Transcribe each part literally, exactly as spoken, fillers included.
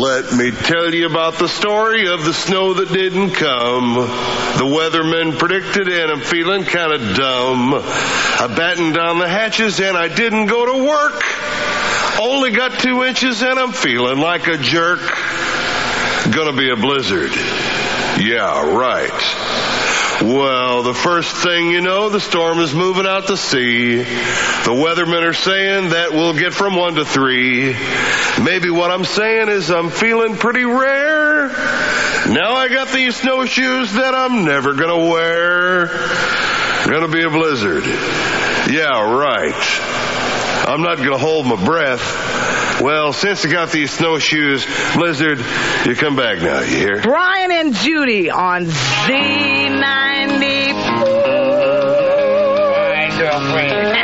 Let me tell you about the story of the snow that didn't come. The weathermen predicted and I'm feeling kind of dumb. I battened down the hatches and I didn't go to work. Only got two inches and I'm feeling like a jerk. Gonna be a blizzard. Yeah, right. Well, the first thing you know, the storm is moving out to sea. The weathermen are saying that we'll get from one to three. Maybe what I'm saying is I'm feeling pretty rare. Now I got these snowshoes that I'm never gonna wear. Gonna be a blizzard. Yeah, right. I'm not gonna hold my breath. Well, since I got these snowshoes, Blizzard, you come back now, you hear? Brian and Judy on Z ninety-four. Hi, girlfriend.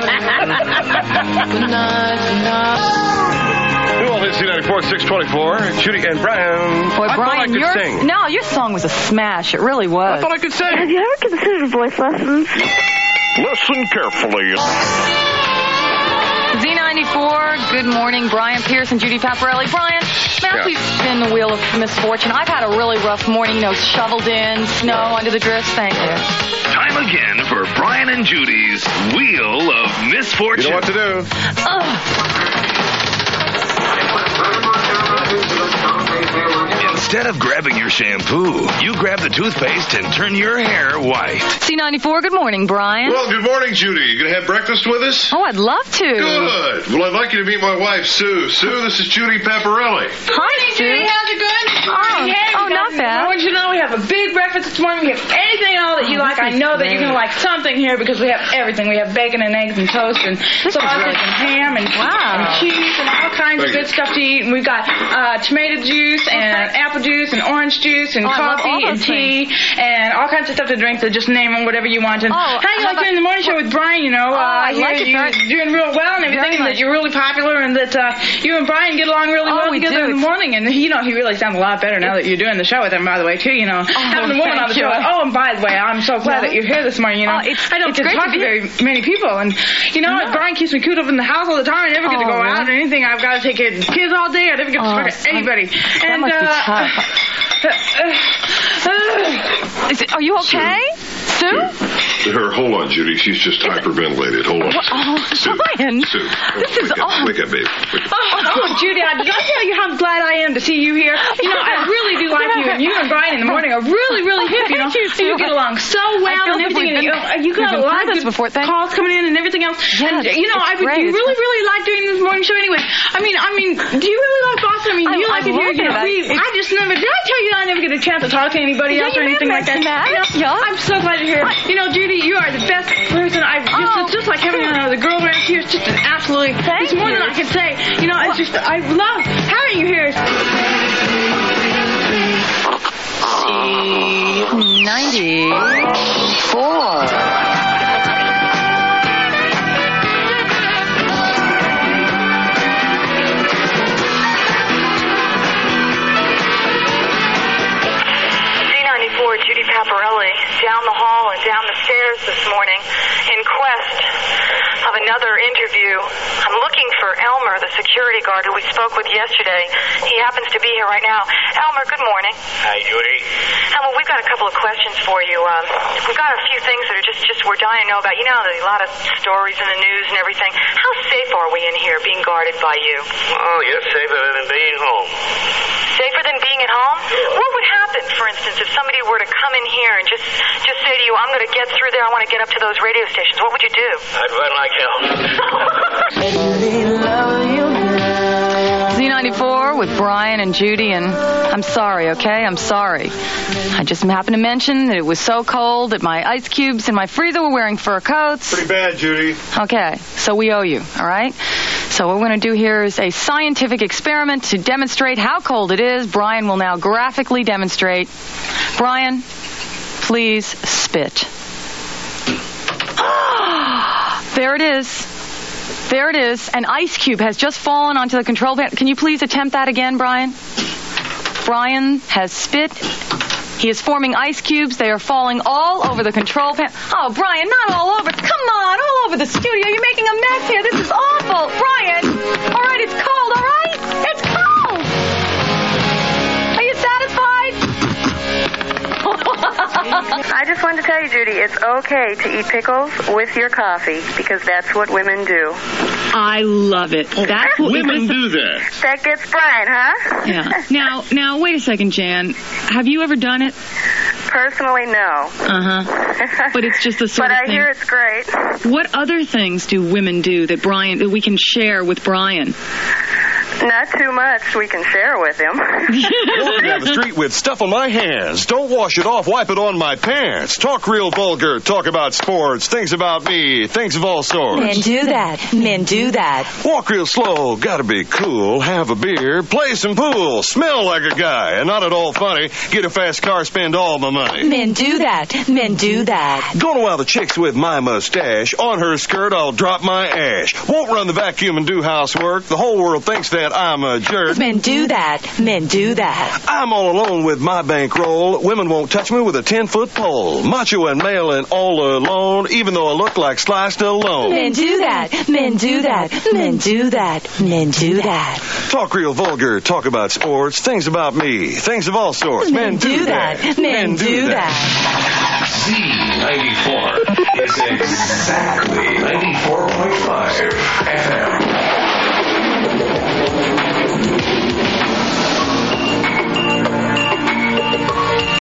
Who all hit Z ninety-four, six twenty-four? Judy and Brian. Boy, I Brian, thought I could your, sing. No, your song was a smash. It really was. I thought I could sing. Have you ever considered voice lessons? Listen carefully. Z ninety-four, good morning, Brian Pierce and Judy Paparelli. Brian, may I Yeah. please spin the wheel of misfortune? I've had a really rough morning, you know, shoveled in, snow under the drifts. Thank you. Time again for Brian and Judy's Wheel of Misfortune. You know what to do. Ugh. Instead of grabbing your shampoo, you grab the toothpaste and turn your hair white. Z ninety-four, good morning, Brian. Well, good morning, Judy. You gonna have breakfast with us? Oh, I'd love to. Good. Well, I'd like you to meet my wife, Sue. Sue, this is Judy Paparelli. Hi, Sue. How's it going? Oh, Hey, oh, we not got- bad. I want you to know we have a big breakfast this morning. We have anything at all that you Oh, like. this I is know that great. you're going to like something here because we have everything. We have bacon and eggs and toast and sausage really- and ham and, Wow. and cheese and all kinds Thank of good you. stuff to eat. And we've got uh, tomato juice and apple juice and orange juice and Oh, I love all coffee and those tea and all kinds of stuff to drink. So just name them, whatever you want. And Oh, how do you how like doing the morning show with Brian? You know, Oh, uh, I hear like it you very- doing real well and everything, Very and that much. you're really popular and that uh, you and Brian get along really Oh, well we together do. in the morning. And you know, he really sounds a lot better now that you're doing the show with him, by the way, too. You know, having a woman thank on the you. show. Oh, and by the way, I'm so glad Yeah. that you're here this morning. You know, Oh, it's- I don't it's get to great talk to to be very many people, and you know, No. Brian keeps me cooped up in the house all the time. I never get to Oh, go really? out or anything. I've got to take care of the kids all day. I never get to Oh, talk to son. anybody. That and must be uh, tough. Is it, are you okay? Sue? Her, hold on, Judy. She's just hyperventilated. Hold on. Oh, Sue. Brian. Sue. Come This on, is wake up. all- Wake up, baby. Wake up. Oh, oh, Judy, I, did I tell you how glad I am to see you here? You know, I really do like you, and you and Brian in the morning are really, really hip, you know. Thank you, And you Sue. get along so I well feel and that everything. we've And you, been- uh, you got we've a been lot through of this good before. Thank- calls coming in and everything else. Yeah, and, you know, it's I would, great. you really, really like doing this morning show anyway. I mean, I mean, do you really like Boston? I mean, do I- you I like it here? love You know, it. we, I- I just never, did I tell you I never get a chance to talk to anybody Yeah, else you or may anything have like that? mentioned that. You know, Yeah. I'm so glad you're here. You know, Judy, you are the best person I've just, Oh, it's just like having another girl around here. It's just an absolutely, Thank it's more you. than I can say. You know, it's just, I love having you here. Z ninety-four. Judy Paparelli down the hall and down the stairs this morning in quest of another interview. I'm looking for Elmer, the security guard who we spoke with yesterday. He happens to be here right now. Elmer, good morning. Hi, Judy. Elmer, we've got a couple of questions for you. Um, we've got a few things that are just, just we're dying to know about. You know, there's a lot of stories in the news and everything. How safe are we in here being guarded by you? Oh, you're safer than being home. Safer than being at home? What would happen, for instance, if somebody were to come in here and just just say to you, I'm going to get through there, I want to get up to those radio stations? What would you do? I'd run like hell. Z ninety-four with Brian and Judy, and I'm sorry, okay? I'm sorry. I just happened to mention that it was so cold that my ice cubes in my freezer were wearing fur coats. Pretty bad, Judy. Okay, so we owe you, all right? So what we're going to do here is a scientific experiment to demonstrate how cold it is. Brian will now graphically demonstrate. Brian, please spit. There it is. There it is. An ice cube has just fallen onto the control panel. Can you please attempt that again, Brian? Brian has spit. He is forming ice cubes. They are falling all over the control panel. Oh, Brian, not all over. Come on, all over the studio. You're making a mess here. This is awful. Brian, all right, it's cold, all right? It's cold. wanted to tell you, Judy, it's okay to eat pickles with your coffee because that's what women do. I love it. That's what Women do that. That gets Brian, huh? Yeah. Now, now, wait a second, Jan. Have you ever done it? Personally, no. Uh-huh. But it's just the sort but of I thing. hear it's great. What other things do women do that Brian that we can share with Brian? Not too much we can share with him. Walking down the street with stuff on my hands. Don't wash it off, wipe it on my pants. Talk real vulgar, talk about sports, things about me, things of all sorts. Men do that. Men do that. Walk real slow, gotta be cool, have a beer, play some pool, smell like a guy, and not at all funny, get a fast car, spend all my money. Men do that. Men do that. Gonna wow the chicks with my mustache. On her skirt, I'll drop my ash. Won't run the vacuum and do housework. The whole world thinks that I'm a jerk. Men do that. Men do that. I'm all alone with my bankroll. Women won't touch me with a ten-foot pole. Macho and male and all alone, even though I look like Sly Stallone. Men do that. Men do that. Men do that. Men do that. Talk real vulgar, talk about sports, things about me, things of all sorts. Men do that. Men do that. Z ninety-four is exactly ninety-four point five.